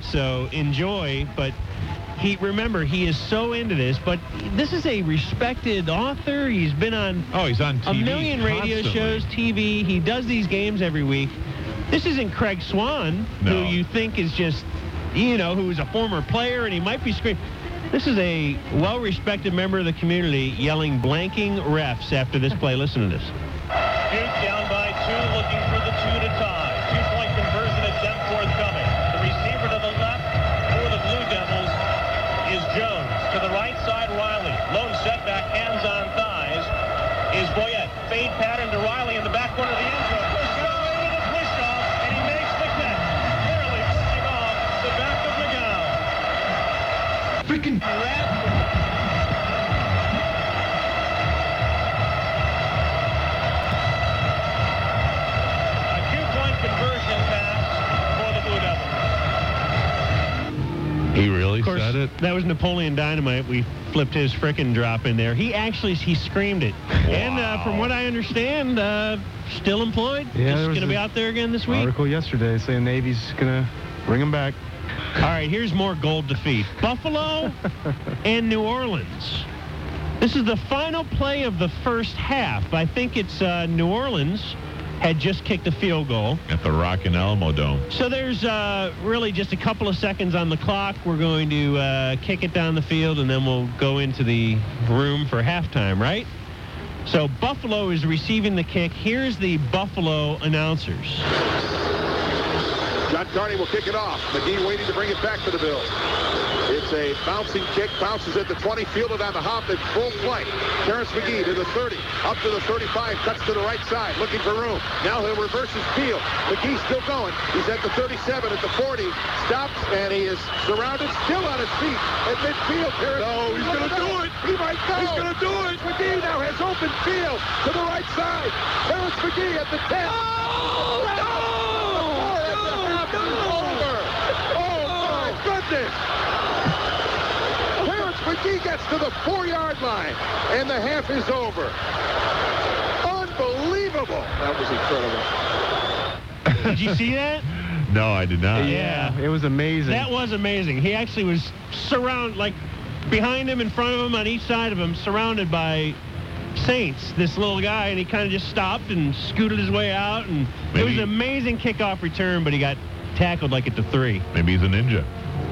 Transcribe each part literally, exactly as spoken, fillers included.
so enjoy. But he remember, he is so into this, but this is a respected author. He's been on, oh, he's on T V a million radio constantly. shows, T V. He does these games every week. This isn't Craig Swan, No. who you think is just, you know, who's a former player, and he might be screaming. This is a well-respected member of the community yelling blanking refs after this play. Listen to this. Duke down by two, looking for the two to tie. Two-point conversion at Danforth coming. The receiver to the left for the Blue Devils is Jones. To the right side, Riley. Lone setback, hands on thighs, is Boyette. Fade pattern to Riley in the back corner of the end zone. Push away to the push-off, and he makes the catch. Barely pushing off the back of McGowan. Freaking A two-point conversion pass for the Blue Devils. He really Of course, said it? that was Napoleon Dynamite. We flipped his frickin' drop in there. He actually, he screamed it. And uh, from what I understand, uh, still employed. Yeah, Just there was going to be a out there again this week. Article yesterday saying Navy's going to bring him back. All right, here's more gold defeat. Buffalo and New Orleans. This is the final play of the first half. I think it's uh, New Orleans had just kicked a field goal. At the Rockin' Alamo Dome. So there's uh, really just a couple of seconds on the clock. We're going to uh, kick it down the field, and then we'll go into the room for halftime, right? So Buffalo is receiving the kick. Here's the Buffalo announcers. John Carney will kick it off. McGee waiting to bring it back to the Bills. It's a bouncing kick, bounces at the twenty, fielded on the hop at full flight. Terrence McGee to the thirty, up to the thirty-five, cuts to the right side, looking for room. Now he'll reverse his field. McGee's still going. He's at the thirty-seven, at the forty, stops, and he is surrounded, still on his feet at midfield. Terrence, no, he's going to do it. He might go. He's going to do it. McGee now has open field to the right side. Terrence McGee at the ten. Oh, no! Goodness! Terrence McGee gets to the four-yard line, and the half is over. Unbelievable! That was incredible. Did you see that? No, I did not. Yeah. It was amazing. That was amazing. He actually was surrounded, like behind him, in front of him, on each side of him, surrounded by Saints, this little guy, and he kind of just stopped and scooted his way out, and Maybe. it was an amazing kickoff return, but he got tackled like at the three. Maybe he's a ninja.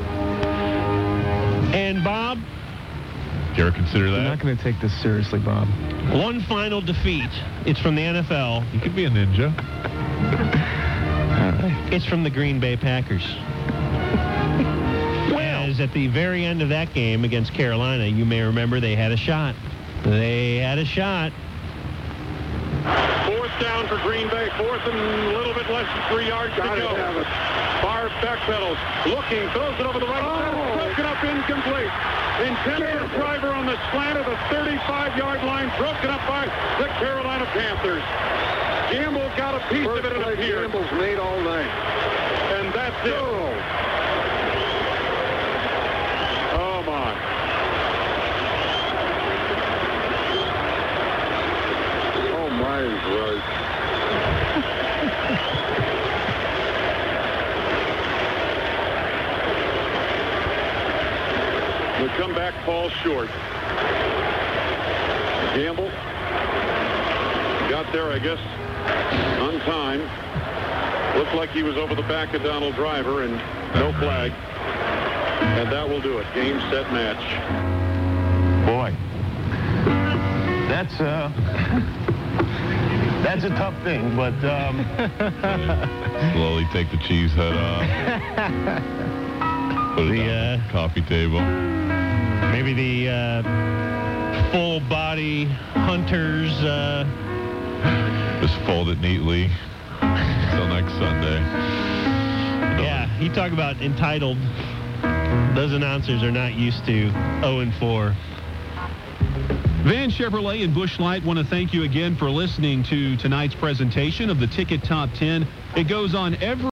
And Bob, Do you ever consider You're that? not going to take this seriously, Bob. one final defeat. It's from the N F L. He could be a ninja. All right. It's from the Green Bay Packers. As at the very end of that game against Carolina, you may remember they had a shot. They had a shot. Fourth down for Green Bay. Fourth and a little bit less than three yards to go. Barr backpedals. Looking. Throws it over the right side. Broken up incomplete. Intended for Driver on the slant of the thirty-five-yard line. Broken up by the Carolina Panthers. Gamble got a piece of it, it appears. Gamble's made all night. And that's it. Oh, my. Oh, my, is right. The comeback falls short. Gamble got there, I guess, on time. Looked like he was over the back of Donald Driver, and no flag. And that will do it. Game, set, match. Boy, that's uh, that's a tough thing, but um, Slowly take the cheese head off. Put it The, on uh, the coffee table. Maybe the uh, full body hunters. Uh, Just fold it neatly. Until next Sunday. yeah, he talked about entitled. Those announcers are not used to oh and four. Van Chevrolet and Busch Light want to thank you again for listening to tonight's presentation of the Ticket Top ten. It goes on every